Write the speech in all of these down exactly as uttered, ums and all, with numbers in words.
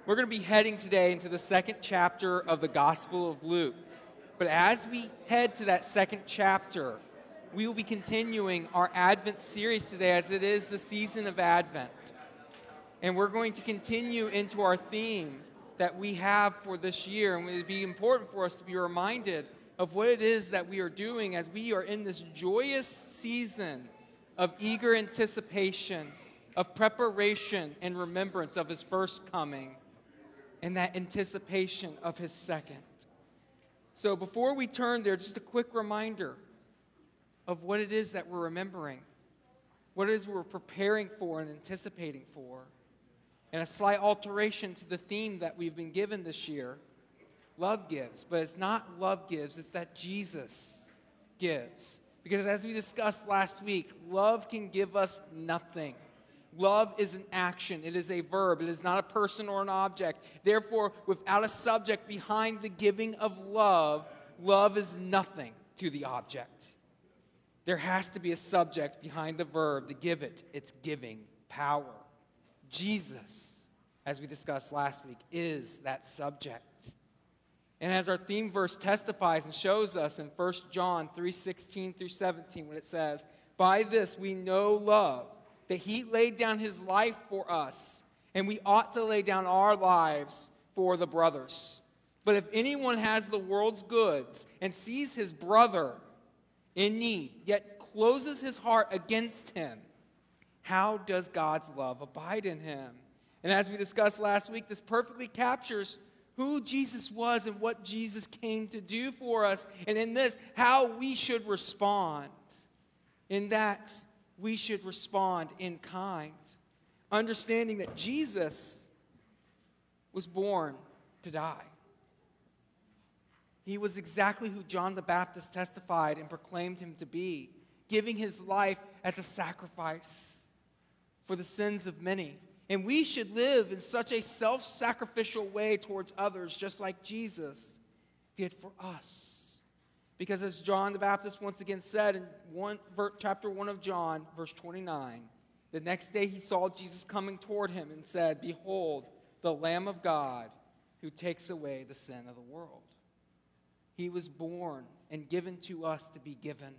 We're going to be heading today into the second chapter of the Gospel of Luke. But as we head to that second chapter, we will be continuing our Advent series today as it is the season of Advent. And we're going to continue into our theme that we have for this year. And it would be important for us to be reminded of what it is that we are doing as we are in this joyous season of eager anticipation, of preparation and remembrance of his first coming, and that anticipation of his second. So before we turn there, just a quick reminder of what it is that we're remembering, what it is we're preparing for and anticipating for, and a slight alteration to the theme that we've been given this year. Love gives, but it's not love gives, it's that Jesus gives. Because as we discussed last week, love can give us nothing. Love is an action. It is a verb. It is not a person or an object. Therefore, without a subject behind the giving of love, love is nothing to the object. There has to be a subject behind the verb to give it its giving power. Jesus, as we discussed last week, is that subject. And as our theme verse testifies and shows us in First John three sixteen through seventeen, when it says, "By this we know love, that he laid down his life for us, and we ought to lay down our lives for the brothers. But if anyone has the world's goods and sees his brother in need, yet closes his heart against him, how does God's love abide in him?" And as we discussed last week, this perfectly captures who Jesus was and what Jesus came to do for us. And in this, how we should respond. In that, we should respond in kind, understanding that Jesus was born to die. He was exactly who John the Baptist testified and proclaimed him to be, giving his life as a sacrifice for the sins of many. And we should live in such a self-sacrificial way towards others, just like Jesus did for us. Because as John the Baptist once again said in one, chapter one of John, verse twenty-nine, the next day he saw Jesus coming toward him and said, "Behold, the Lamb of God who takes away the sin of the world." He was born and given to us to be given,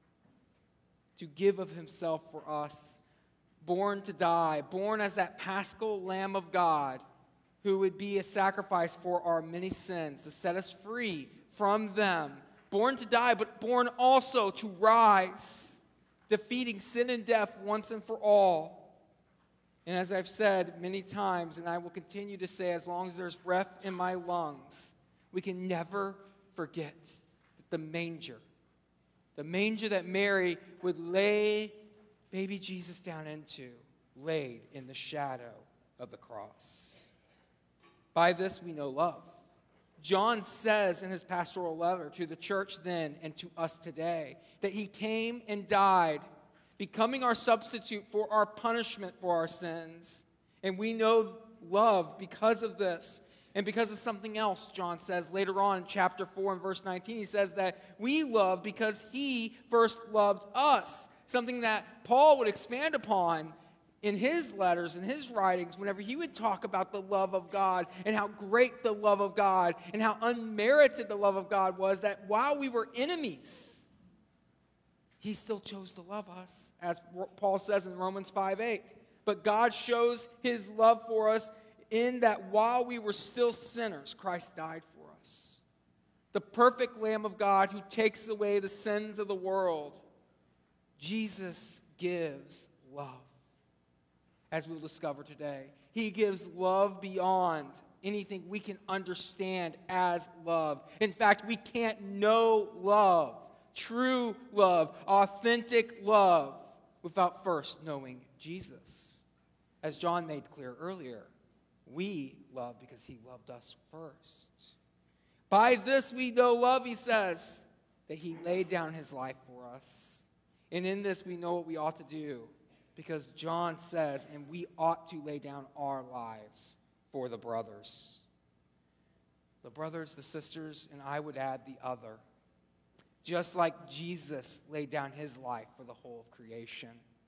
to give of himself for us, born to die, born as that paschal Lamb of God who would be a sacrifice for our many sins, to set us free from them. Born to die, but born also to rise, defeating sin and death once and for all. And as I've said many times, and I will continue to say as long as there's breath in my lungs, we can never forget that the manger, the manger that Mary would lay baby Jesus down into, laid in the shadow of the cross. By this we know love. John says in his pastoral letter to the church then and to us today that he came and died, becoming our substitute for our punishment for our sins. And we know love because of this and because of something else. John says later on in chapter four and verse nineteen, he says that we love because he first loved us. Something that Paul would expand upon in his letters and his writings whenever he would talk about the love of God and how great the love of God and how unmerited the love of God was, that while we were enemies, he still chose to love us, as Paul says in Romans five eight. But God shows his love for us in that while we were still sinners, Christ died for us. The perfect Lamb of God who takes away the sins of the world. Jesus gives love. As we'll discover today, he gives love beyond anything we can understand as love. In fact, we can't know love, true love, authentic love, without first knowing Jesus. As John made clear earlier, we love because he loved us first. By this we know love, he says, that he laid down his life for us. And in this we know what we ought to do. Because John says, and we ought to lay down our lives for the brothers. The brothers, the sisters, and I would add the other. Just like Jesus laid down his life for the whole of creation.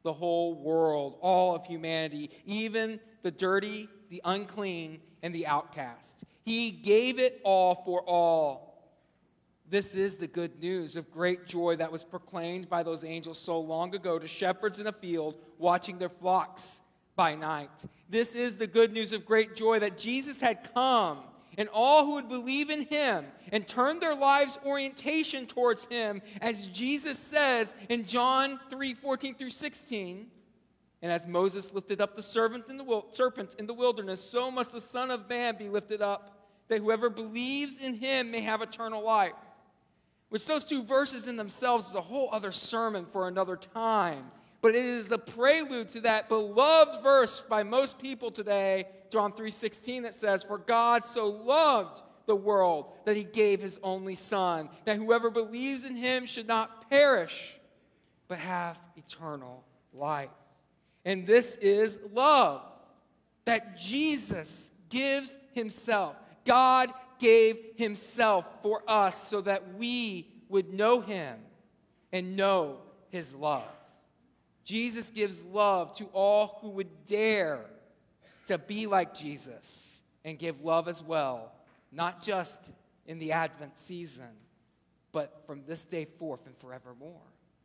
the whole world, all of humanity, even the dirty, the unclean, and the outcast. He gave it all for all. This is the good news of great joy that was proclaimed by those angels so long ago to shepherds in a field watching their flocks by night. This is the good news of great joy that Jesus had come, and all who would believe in him and turn their lives' orientation towards him, as Jesus says in John three fourteen through sixteen, and as Moses lifted up the serpent in the, wil- serpent in the wilderness, so must the Son of Man be lifted up, that whoever believes in him may have eternal life. Which those two verses in themselves is a whole other sermon for another time. But it is the prelude to that beloved verse by most people today, John three sixteen, that says, "For God so loved the world that he gave his only Son, that whoever believes in him should not perish, but have eternal life." And this is love, that Jesus gives himself. God gave himself for us so that we would know him and know his love. Jesus gives love to all who would dare to be like Jesus and give love as well, not just in the Advent season, but from this day forth and forevermore.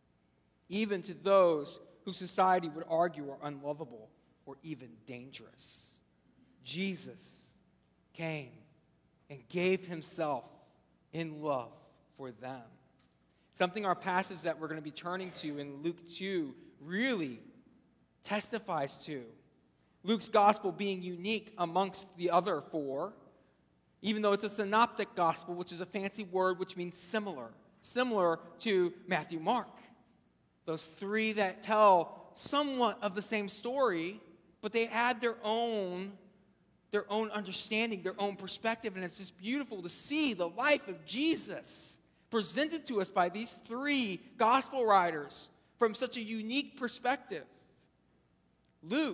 Even to those who society would argue are unlovable or even dangerous. Jesus came and gave himself in love for them. Something our passage that we're going to be turning to in Luke two really testifies to. Luke's gospel being unique amongst the other four, even though it's a synoptic gospel, which is a fancy word which means similar. Similar to Matthew, Mark. Those three that tell somewhat of the same story, but they add their own, their own understanding, their own perspective, and it's just beautiful to see the life of Jesus presented to us by these three gospel writers from such a unique perspective. Luke,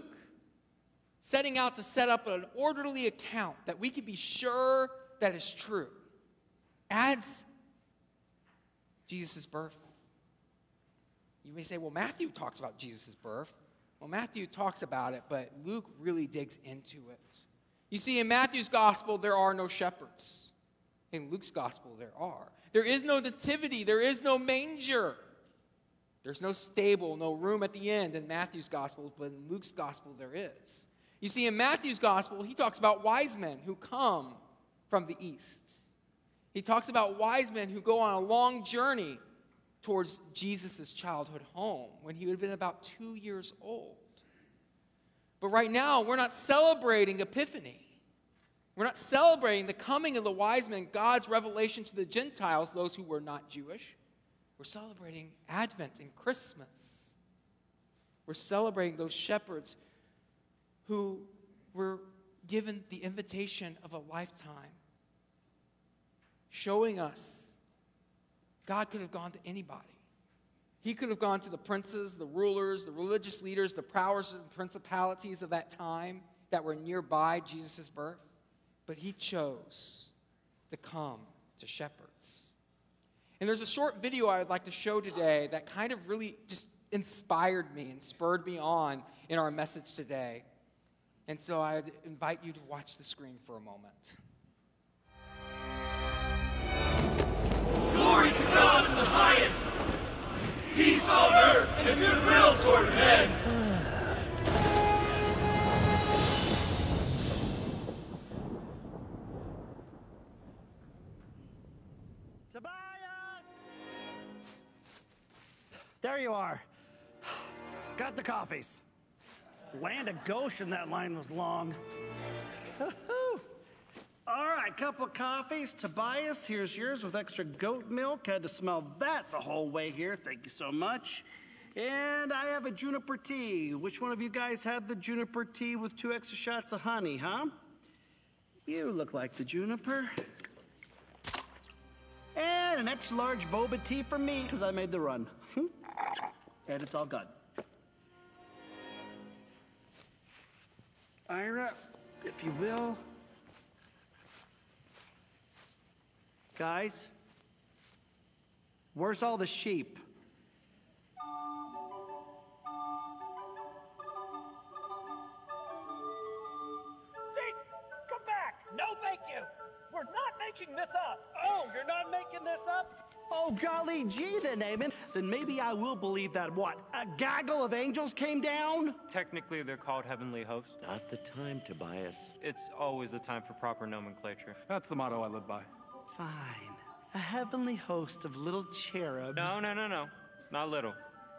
setting out to set up an orderly account that we can be sure that is true, adds Jesus' birth. You may say, well, Matthew talks about Jesus' birth. Well, Matthew talks about it, but Luke really digs into it. You see, in Matthew's gospel, there are no shepherds. In Luke's gospel, there are. There is no nativity. There is no manger. There's no stable, no room at the end in Matthew's gospel, but in Luke's gospel, there is. You see, in Matthew's gospel, he talks about wise men who come from the east. He talks about wise men who go on a long journey towards Jesus' childhood home when he would have been about two years old. But right now, we're not celebrating Epiphany. We're not celebrating the coming of the wise men, God's revelation to the Gentiles, those who were not Jewish. We're celebrating Advent and Christmas. We're celebrating those shepherds who were given the invitation of a lifetime, showing us God could have gone to anybody. He could have gone to the princes, the rulers, the religious leaders, the powers and principalities of that time that were nearby Jesus' birth. But he chose to come to shepherds. And there's a short video I would like to show today that kind of really just inspired me and spurred me on in our message today. And so I'd invite you to watch the screen for a moment. Glory to God in the highest, peace on earth and goodwill toward men. Tobias! There you are. Got the coffees. Land of Goshen, that line was long. All right, couple of coffees. Tobias, here's yours with extra goat milk. Had to smell that the whole way here. Thank you so much. And I have a juniper tea. Which one of you guys had the juniper tea with two extra shots of honey, huh? You look like the juniper. And an extra large boba tea for me, because I made the run. And it's all gone. Ira, if you will. Guys, where's all the sheep? making this up. Oh, you're not making this up? Oh, golly gee, then, Naaman. Then maybe I will believe that, what, a gaggle of angels came down? Technically, they're called heavenly hosts. Not the time, Tobias. It's always the time for proper nomenclature. That's the motto I live by. Fine. A heavenly host of little cherubs. No, no, no, no. Not little.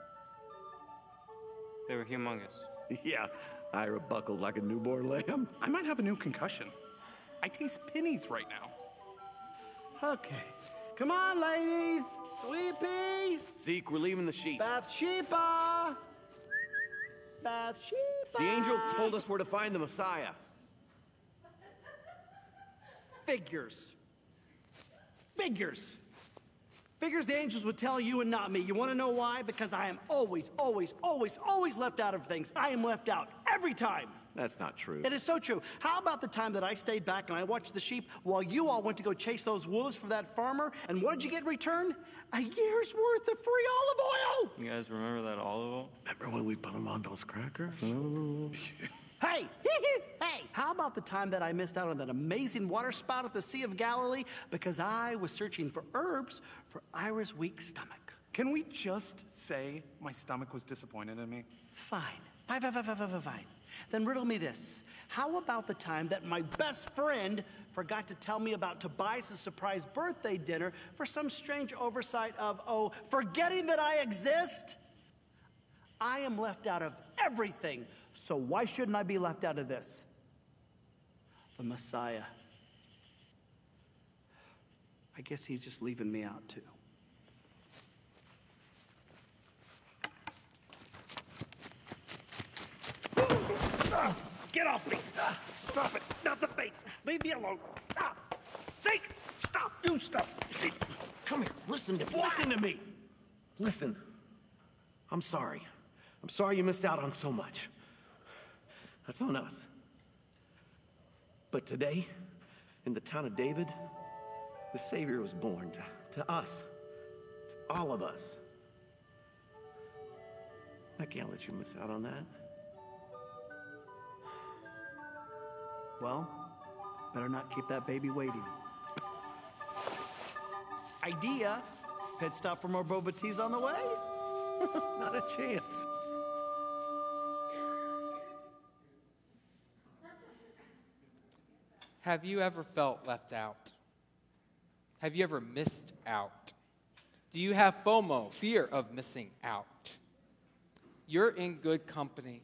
They were humongous. Yeah, Ira buckled like a newborn lamb. I might have a new concussion. I taste pennies right now. Okay. Come on, ladies. Sweepy. Zeke, we're leaving the sheep. Bathsheba. Bathsheba. The angel told us where to find the Messiah. Figures. Figures. Figures the angels would tell you and not me. You want to know why? Because I am always, always, always, always left out of things. I am left out every time. That's not true. It is so true. How about the time that I stayed back and I watched the sheep while you all went to go chase those wolves for that farmer? And what did you get in return? A year's worth of free olive oil! You guys remember that olive oil? Remember when we put them on those crackers? Hey, hey, how about the time that I missed out on that amazing water spout at the Sea of Galilee because I was searching for herbs for Ira's weak stomach? Can we just say my stomach was disappointed in me? Fine. Fine, fine, fine, fine, fine, fine. Then riddle me this. How about the time that my best friend forgot to tell me about Tobias' surprise birthday dinner for some strange oversight of, oh, forgetting that I exist? I am left out of everything. So why shouldn't I be left out of this? The Messiah. I guess he's just leaving me out too. Get off me! Stop it! Not the face! Leave me alone! Stop! Zeke! Stop! You stop! Zeke. Come here, listen to me. Listen to me! Listen, I'm sorry. I'm sorry you missed out on so much. That's on us. But today, in the town of David, the Savior was born to, to us, to all of us. I can't let you miss out on that. Well, better not keep that baby waiting. Idea. Pit stop for more boba teas on the way? Not a chance. Have you ever felt left out? Have you ever missed out? Do you have FOMO, fear of missing out? You're in good company.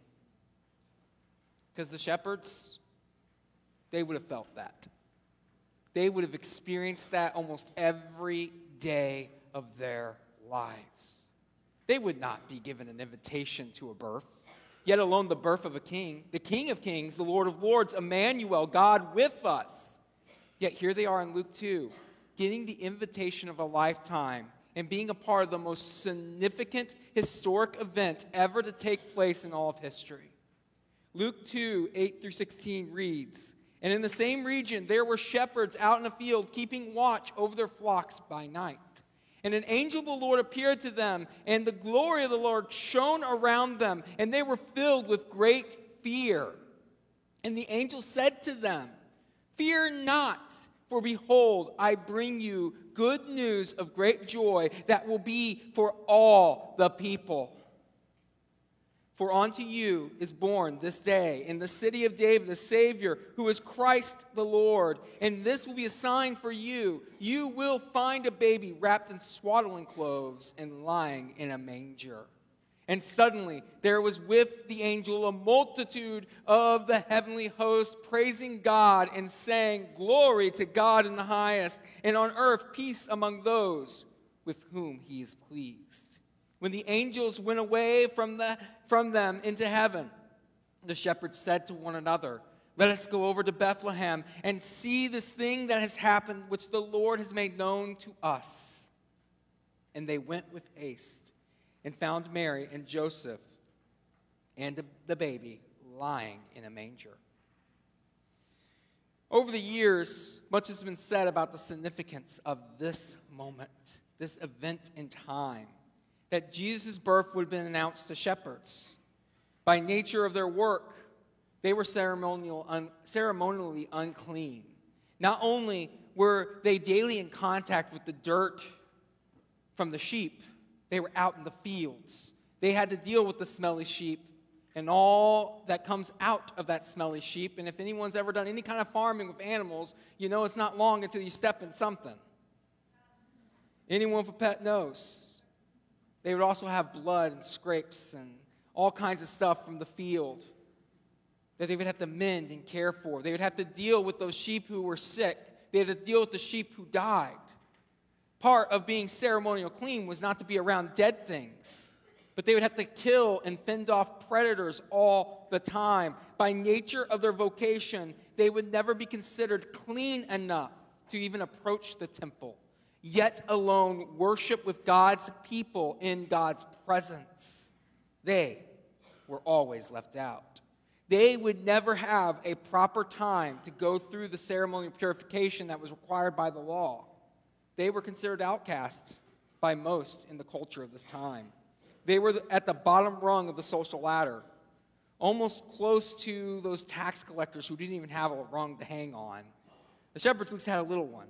Because the shepherds, they would have felt that. They would have experienced that almost every day of their lives. They would not be given an invitation to a birth, yet alone the birth of a king, the King of Kings, the Lord of Lords, Emmanuel, God with us. Yet here they are in Luke two, getting the invitation of a lifetime and being a part of the most significant historic event ever to take place in all of history. Luke two, eight through sixteen reads, "And in the same region there were shepherds out in the field, keeping watch over their flocks by night. And an angel of the Lord appeared to them, and the glory of the Lord shone around them, and they were filled with great fear. And the angel said to them, 'Fear not, for behold, I bring you good news of great joy that will be for all the people. For unto you is born this day in the city of David a Savior, who is Christ the Lord. And this will be a sign for you. You will find a baby wrapped in swaddling clothes and lying in a manger.' And suddenly there was with the angel a multitude of the heavenly host, praising God and saying, 'Glory to God in the highest, and on earth peace among those with whom he is pleased.' When the angels went away from, the, from them into heaven, the shepherds said to one another, 'Let us go over to Bethlehem and see this thing that has happened, which the Lord has made known to us.' And they went with haste and found Mary and Joseph and the baby lying in a manger." Over the years, much has been said about the significance of this moment, this event in time, that Jesus' birth would have been announced to shepherds. By nature of their work, they were ceremonial, un, ceremonially unclean. Not only were they daily in contact with the dirt from the sheep. They were out in the fields. They had to deal with the smelly sheep and all that comes out of that smelly sheep. And if anyone's ever done any kind of farming with animals, you know it's not long until you step in something. Anyone with a pet knows. They would also have blood and scrapes and all kinds of stuff from the field that they would have to mend and care for. They would have to deal with those sheep who were sick. They had to deal with the sheep who died. Part of being ceremonial clean was not to be around dead things, but they would have to kill and fend off predators all the time. By nature of their vocation, they would never be considered clean enough to even approach the temple, yet alone worship with God's people in God's presence. They were always left out. They would never have a proper time to go through the ceremonial purification that was required by the law. They were considered outcasts by most in the culture of this time. They were at the bottom rung of the social ladder, almost close to those tax collectors who didn't even have a rung to hang on. The shepherds at least had a little one.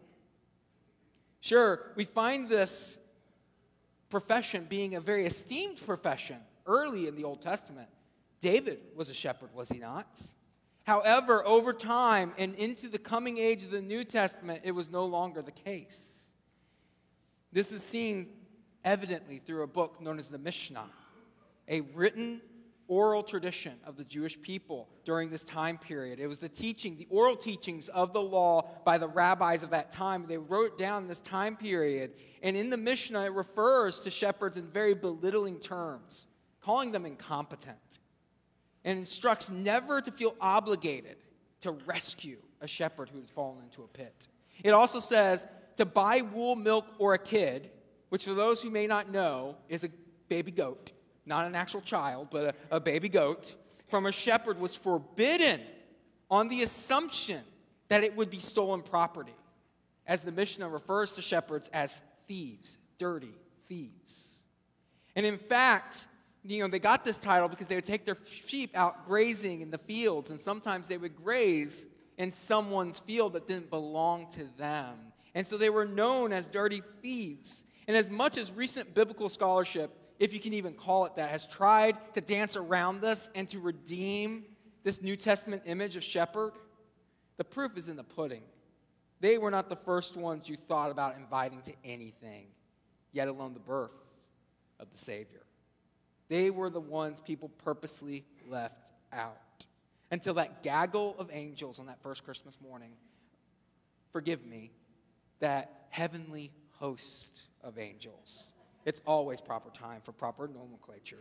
Sure, we find this profession being a very esteemed profession early in the Old Testament. David was a shepherd, was he not? However, over time and into the coming age of the New Testament, it was no longer the case. This is seen evidently through a book known as the Mishnah, a written oral tradition of the Jewish people during this time period. It was the teaching, the oral teachings of the law by the rabbis of that time. They wrote down this time period. And in the Mishnah, it refers to shepherds in very belittling terms, calling them incompetent, and instructs never to feel obligated to rescue a shepherd who had fallen into a pit. It also says to buy wool, milk, or a kid, which for those who may not know is a baby goat, not an actual child, but a, a baby goat, from a shepherd was forbidden on the assumption that it would be stolen property, as the Mishnah refers to shepherds as thieves, dirty thieves. And in fact, you know, they got this title because they would take their sheep out grazing in the fields, and sometimes they would graze in someone's field that didn't belong to them. And so they were known as dirty thieves. And as much as recent biblical scholarship, if you can even call it that, has tried to dance around this and to redeem this New Testament image of shepherd, the proof is in the pudding. They were not the first ones you thought about inviting to anything, yet alone the birth of the Savior. They were the ones people purposely left out. Until that gaggle of angels on that first Christmas morning, forgive me, that heavenly host of angels. It's always proper time for proper nomenclature.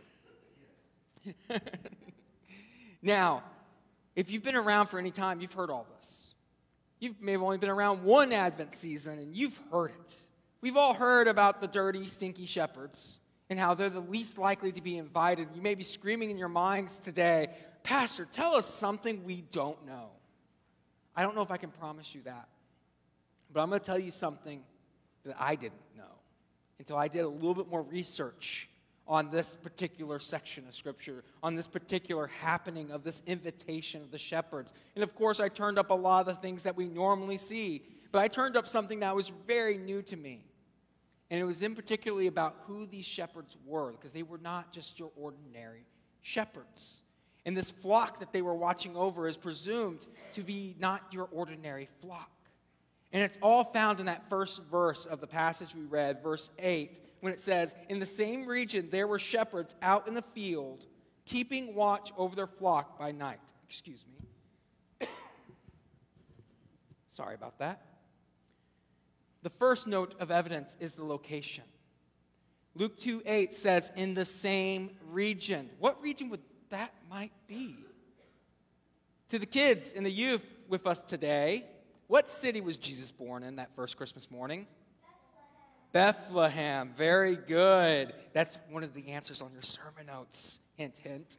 Now, if you've been around for any time, you've heard all this. You may have only been around one Advent season, and you've heard it. We've all heard about the dirty, stinky shepherds and how they're the least likely to be invited. You may be screaming in your minds today, Pastor, tell us something we don't know. I don't know if I can promise you that. But I'm going to tell you something that I didn't know until I did a little bit more research on this particular section of Scripture, on this particular happening of this invitation of the shepherds. And of course, I turned up a lot of the things that we normally see, but I turned up something that was very new to me. And it was in particularly about who these shepherds were, because they were not just your ordinary shepherds. And this flock that they were watching over is presumed to be not your ordinary flock. And it's all found in that first verse of the passage we read, verse eight, when it says, in the same region there were shepherds out in the field, keeping watch over their flock by night. Excuse me. Sorry about that. The first note of evidence is the location. Luke two eight says, in the same region. What region would that might be? To the kids and the youth with us today, what city was Jesus born in that first Christmas morning? Bethlehem. Bethlehem. Very good. That's one of the answers on your sermon notes. Hint, hint.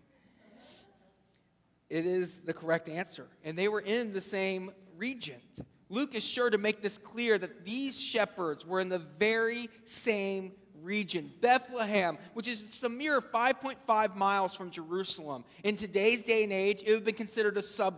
It is the correct answer. And they were in the same region. Luke is sure to make this clear that these shepherds were in the very same region. Bethlehem, which is just a mere five point five miles from Jerusalem. In today's day and age, it would have been considered a suburb,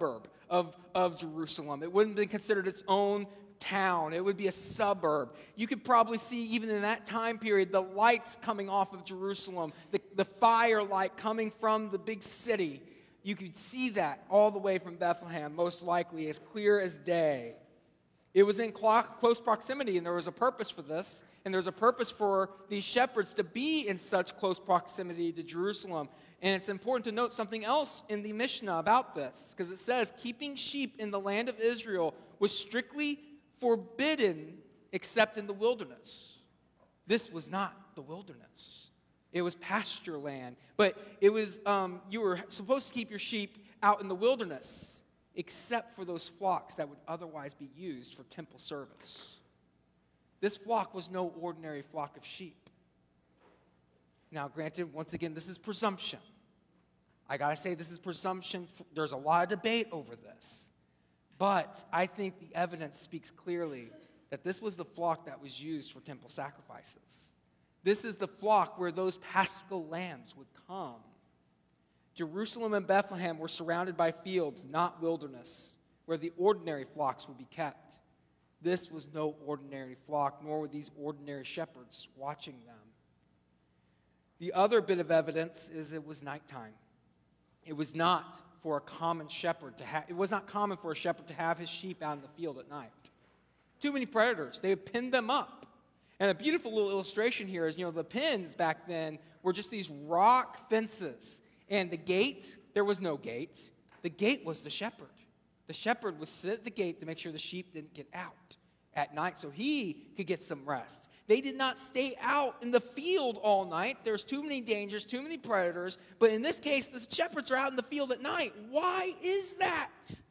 of, of Jerusalem. It wouldn't have been considered its own town. It would be a suburb. You could probably see, even in that time period, the lights coming off of Jerusalem, the, the firelight coming from the big city. You could see that all the way from Bethlehem, most likely, as clear as day. It was in close proximity, and there was a purpose for this, and there was a purpose for these shepherds to be in such close proximity to Jerusalem. And it's important to note something else in the Mishnah about this, because it says, keeping sheep in the land of Israel was strictly forbidden except in the wilderness. This was not the wilderness. It was pasture land. But it was, um, you were supposed to keep your sheep out in the wilderness, except for those flocks that would otherwise be used for temple service. This flock was no ordinary flock of sheep. Now, granted, once again, this is presumption. I gotta say, this is presumption. There's a lot of debate over this. But I think the evidence speaks clearly that this was the flock that was used for temple sacrifices. This is the flock where those paschal lambs would come. Jerusalem and Bethlehem were surrounded by fields, not wilderness, where the ordinary flocks would be kept. This was no ordinary flock, nor were these ordinary shepherds watching them. The other bit of evidence is it was nighttime. It was not for a common shepherd to have, it was not common for a shepherd to have his sheep out in the field at night. Too many predators. They would pin them up. And a beautiful little illustration here is, you know, the pins back then were just these rock fences. And the gate, there was no gate. The gate was the shepherd. The shepherd would sit at the gate to make sure the sheep didn't get out at night so he could get some rest. They did not stay out in the field all night. There's too many dangers, too many predators. But in this case, the shepherds are out in the field at night. Why is that?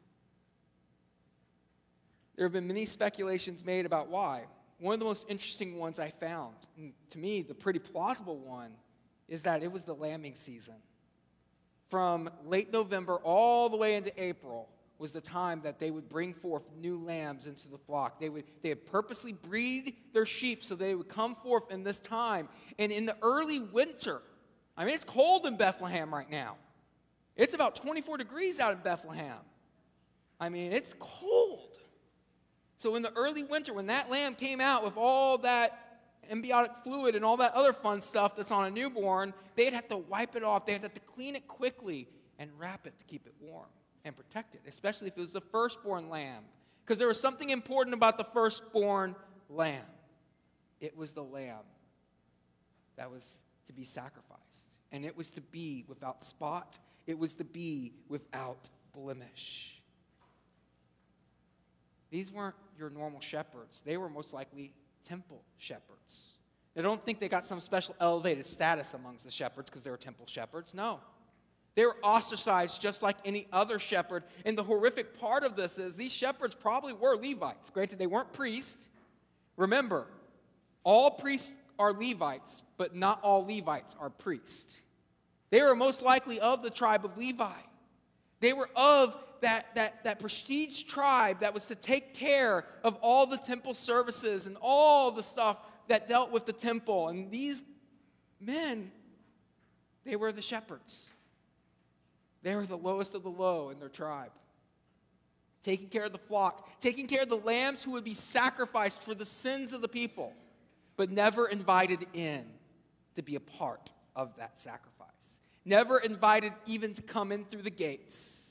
There have been many speculations made about why. One of the most interesting ones I found, and to me, the pretty plausible one, is that it was the lambing season. From late November all the way into April was the time that they would bring forth new lambs into the flock. They would, they would purposely breed their sheep so they would come forth in this time. And in the early winter, I mean, it's cold in Bethlehem right now. It's about twenty-four degrees out in Bethlehem. I mean, it's cold. So in the early winter, when that lamb came out with all that embryonic fluid and all that other fun stuff that's on a newborn, they'd have to wipe it off. They'd have to clean it quickly and wrap it to keep it warm and protect it, especially if it was the firstborn lamb. Because there was something important about the firstborn lamb. It was the lamb that was to be sacrificed. And it was to be without spot. It was to be without blemish. These weren't your normal shepherds. They were most likely temple shepherds. I don't think they got some special elevated status amongst the shepherds because they were temple shepherds. No. They were ostracized just like any other shepherd. And the horrific part of this is these shepherds probably were Levites. Granted, they weren't priests. Remember, all priests are Levites, but not all Levites are priests. They were most likely of the tribe of Levi. They were of that, that, that prestige tribe that was to take care of all the temple services and all the stuff that dealt with the temple. And these men, they were the shepherds. They were the lowest of the low in their tribe. Taking care of the flock, taking care of the lambs who would be sacrificed for the sins of the people, but never invited in to be a part of that sacrifice. Never invited even to come in through the gates.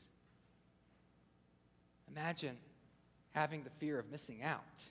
Imagine having the fear of missing out.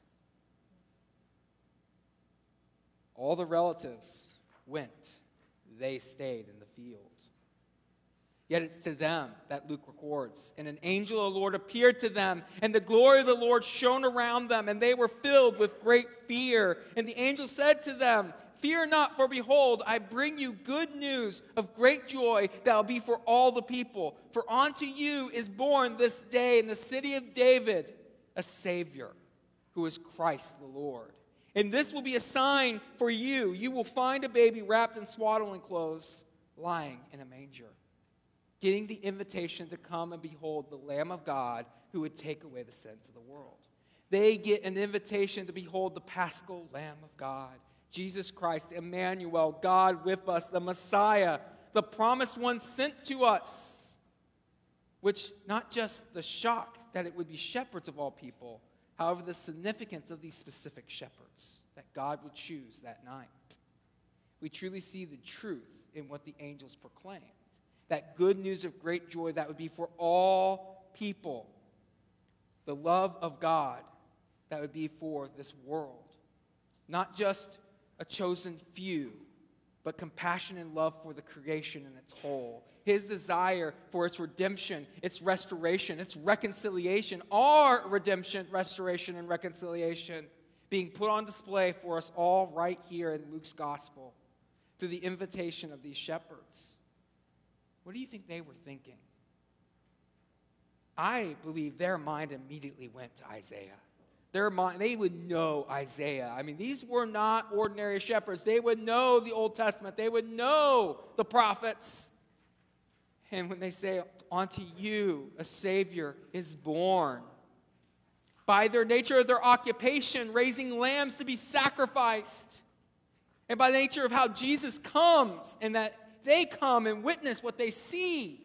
All the relatives went. They stayed in the field. Yet it's to them that Luke records. And an angel of the Lord appeared to them, and the glory of the Lord shone around them, and they were filled with great fear. And the angel said to them, "Fear not, for behold, I bring you good news of great joy that will be for all the people. For unto you is born this day in the city of David a Savior, who is Christ the Lord. And this will be a sign for you. You will find a baby wrapped in swaddling clothes, lying in a manger." Getting the invitation to come and behold the Lamb of God who would take away the sins of the world. They get an invitation to behold the Paschal Lamb of God, Jesus Christ, Emmanuel, God with us, the Messiah, the promised one sent to us. which not just the shock that it would be shepherds of all people, however, the significance of these specific shepherds that God would choose that night. We truly see the truth in what the angels proclaimed. That good news of great joy that would be for all people. The love of God that would be for this world. Not just a chosen few, but compassion and love for the creation in its whole. His desire for its redemption, its restoration, its reconciliation, our redemption, restoration, and reconciliation being put on display for us all right here in Luke's gospel through the invitation of these shepherds. What do you think they were thinking? I believe their mind immediately went to Isaiah. Their mind, they would know Isaiah. I mean, these were not ordinary shepherds. They would know the Old Testament. They would know the prophets. And when they say, unto you a Savior is born, by their nature of their occupation, raising lambs to be sacrificed, and by the nature of how Jesus comes, and that they come and witness what they see,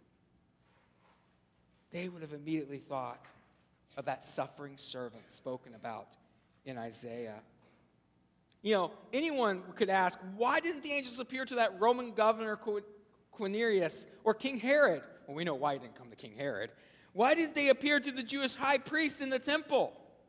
they would have immediately thought of that suffering servant spoken about in Isaiah. You know, anyone could ask, why didn't the angels appear to that Roman governor Quirinius or King Herod? Well, we know why he didn't come to King Herod. Why didn't they appear to the Jewish high priest in the temple?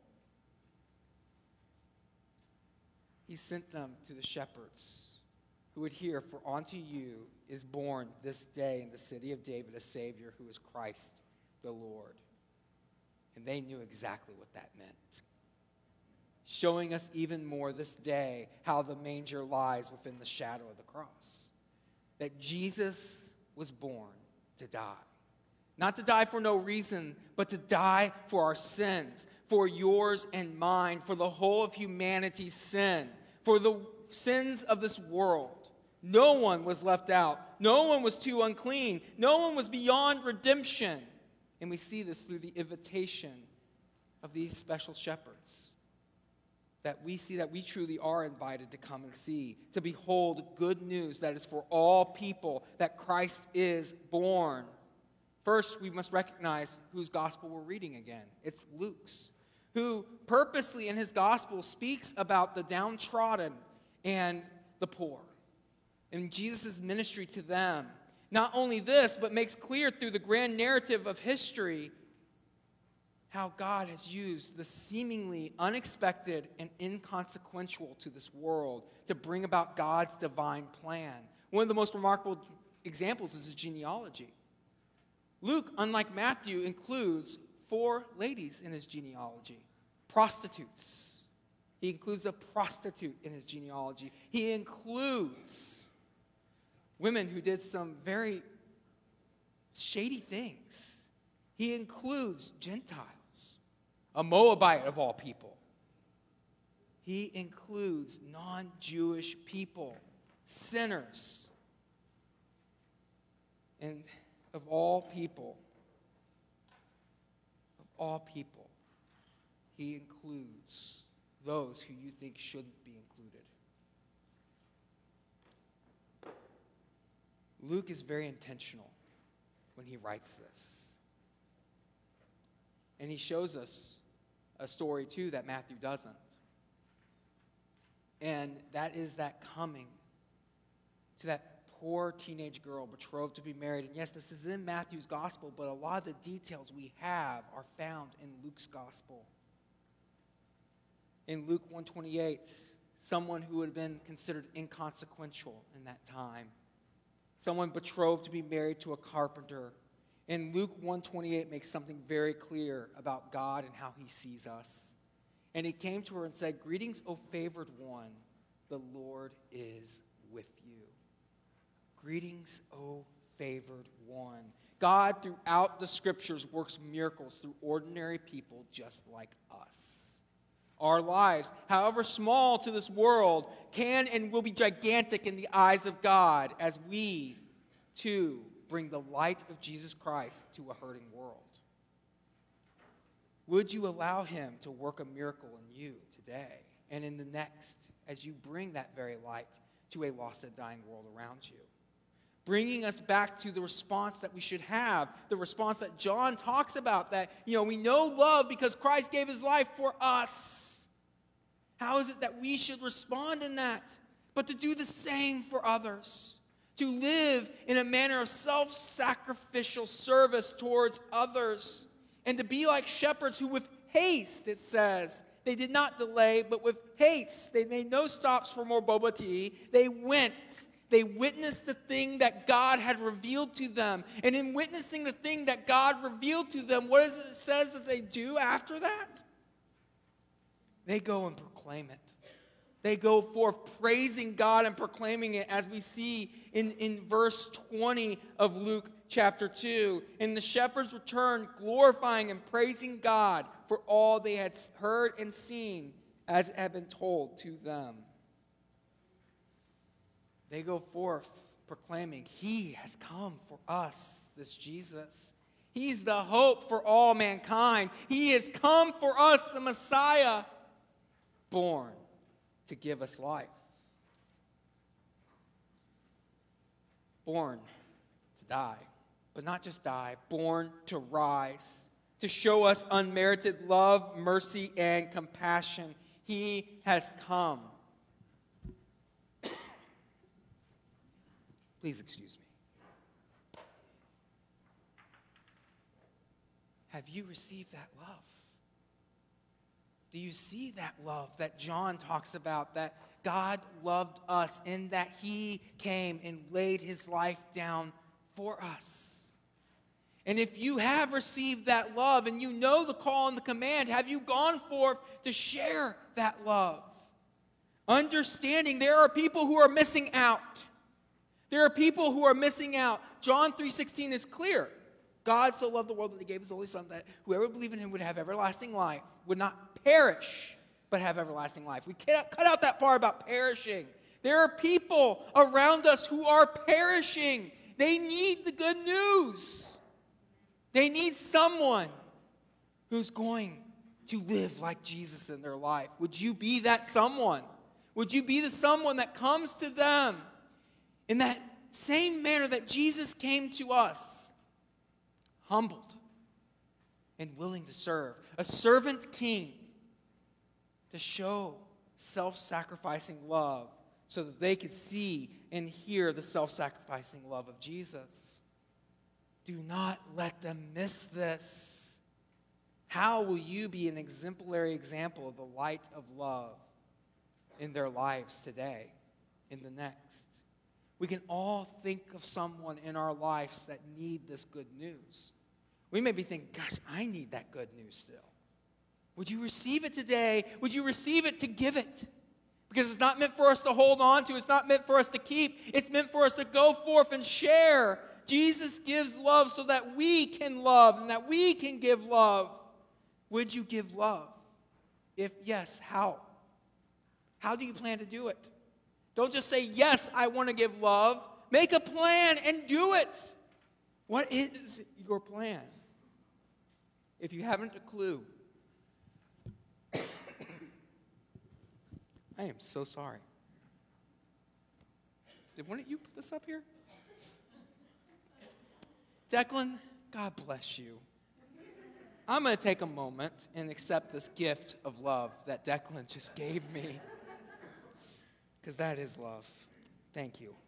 He sent them to the shepherds who would hear, for unto you is born this day in the city of David a Savior who is Christ the Lord. And they knew exactly what that meant. Showing us even more this day how the manger lies within the shadow of the cross. That Jesus was born to die. Not to die for no reason, but to die for our sins, for yours and mine, for the whole of humanity's sin, for the sins of this world. No one was left out. No one was too unclean. No one was beyond redemption. And we see this through the invitation of these special shepherds. That we see that we truly are invited to come and see, to behold good news that is for all people, that Christ is born. First, we must recognize whose gospel we're reading again. It's Luke's, who purposely in his gospel speaks about the downtrodden and the poor, and Jesus' ministry to them. Not only this, but makes clear through the grand narrative of history how God has used the seemingly unexpected and inconsequential to this world to bring about God's divine plan. One of the most remarkable examples is his genealogy. Luke, unlike Matthew, includes four ladies in his genealogy, prostitutes. He includes a prostitute in his genealogy. He includes women who did some very shady things. He includes Gentiles, a Moabite of all people. He includes non-Jewish people, sinners. And of all people, of all people, he includes those who you think shouldn't be included. Luke is very intentional when he writes this. And he shows us a story, too, that Matthew doesn't. And that is that coming to that poor teenage girl betrothed to be married. And yes, this is in Matthew's gospel, but a lot of the details we have are found in Luke's gospel. In Luke one twenty-eight, someone who would have been considered inconsequential in that time, someone betrothed to be married to a carpenter. And Luke one twenty-eight makes something very clear about God and how he sees us. And he came to her and said, "Greetings, O favored one, the Lord is with you." Greetings, O favored one. God, throughout the scriptures, works miracles through ordinary people just like us. Our lives, however small to this world, can and will be gigantic in the eyes of God as we, too, bring the light of Jesus Christ to a hurting world. Would you allow him to work a miracle in you today and in the next as you bring that very light to a lost and dying world around you? bringing us back to the response that we should have, the response that John talks about, that, you know, we know love because Christ gave his life for us. How is it that we should respond in that? But to do the same for others, to live in a manner of self-sacrificial service towards others, and to be like shepherds who with haste, it says, they did not delay, but with haste, they made no stops for more boba tea. They went. They witnessed the thing that God had revealed to them. And in witnessing the thing that God revealed to them, what is it it says that they do after that? They go and proclaim it. They go forth praising God and proclaiming it, as we see in, in verse twenty of Luke chapter two. And the shepherds returned, glorifying and praising God for all they had heard and seen, as it had been told to them. They go forth proclaiming, he has come for us, this Jesus. He's the hope for all mankind. He has come for us, the Messiah, born to give us life. Born to die, but not just die, born to rise, to show us unmerited love, mercy, and compassion. He has come. Please excuse me. Have you received that love? Do you see that love that John talks about, that God loved us in that he came and laid his life down for us? And if you have received that love and you know the call and the command, have you gone forth to share that love? Understanding there are people who are missing out. There are people who are missing out. John three sixteen is clear. God so loved the world that he gave his only son, that whoever believed in him would have everlasting life, would not perish, but have everlasting life. We cannot cut out that part about perishing. There are people around us who are perishing. They need the good news. They need someone who's going to live like Jesus in their life. Would you be that someone? Would you be the someone that comes to them in that same manner that Jesus came to us, humbled and willing to serve, a servant king, to show self-sacrificing love so that they could see and hear the self-sacrificing love of Jesus? Do not let them miss this. How will you be an exemplary example of the light of love in their lives today, in the next? We can all think of someone in our lives that need this good news. We may be thinking, gosh, I need that good news still. Would you receive it today? Would you receive it to give it? Because it's not meant for us to hold on to. It's not meant for us to keep. It's meant for us to go forth and share. Jesus gives love so that we can love and that we can give love. Would you give love? If yes, how? How do you plan to do it? Don't just say, yes, I want to give love. Make a plan and do it. What is your plan? If you haven't a clue, I am so sorry. Did one of you put this up here? Declan, God bless you. I'm going to take a moment and accept this gift of love that Declan just gave me. Because that is love. Thank you.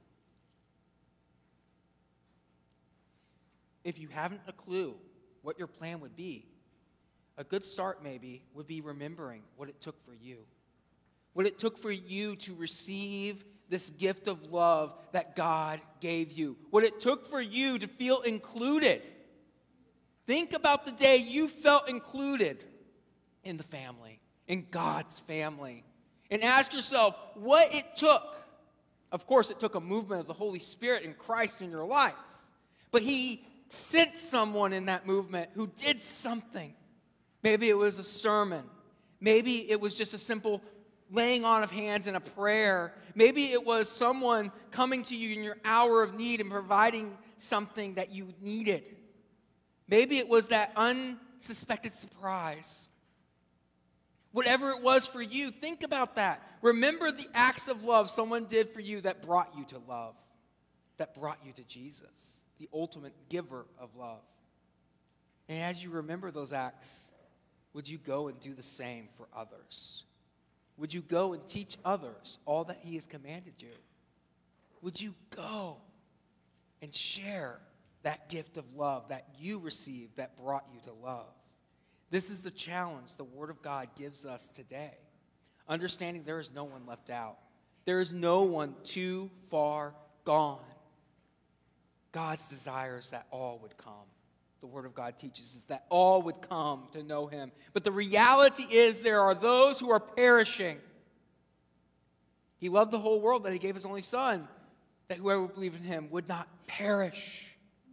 If you haven't a clue what your plan would be, a good start maybe would be remembering what it took for you. What it took for you to receive this gift of love that God gave you. What it took for you to feel included. Think about the day you felt included in the family, in God's family. And ask yourself what it took. Of course, it took a movement of the Holy Spirit and Christ in your life. But he sent someone in that movement who did something. Maybe it was a sermon. Maybe it was just a simple laying on of hands and a prayer. Maybe it was someone coming to you in your hour of need and providing something that you needed. Maybe it was that unsuspected surprise. Whatever it was for you, think about that. Remember the acts of love someone did for you that brought you to love. that brought you to Jesus, the ultimate giver of love. And as you remember those acts, would you go and do the same for others? Would you go and teach others all that he has commanded you? Would you go and share that gift of love that you received that brought you to love? This is the challenge the Word of God gives us today. Understanding there is no one left out. There is no one too far gone. God's desire is that all would come. The Word of God teaches us that all would come to know him. But the reality is there are those who are perishing. He loved the whole world that he gave his only Son, that whoever would believe in him would not perish.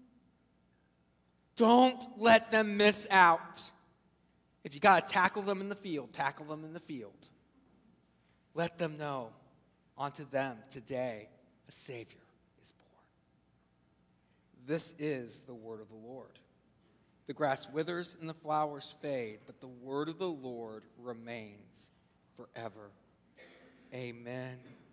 Don't let them miss out. If you got to tackle them in the field, tackle them in the field. Let them know, unto them today a Savior is born. This is the word of the Lord. The grass withers and the flowers fade, but the word of the Lord remains forever. Amen.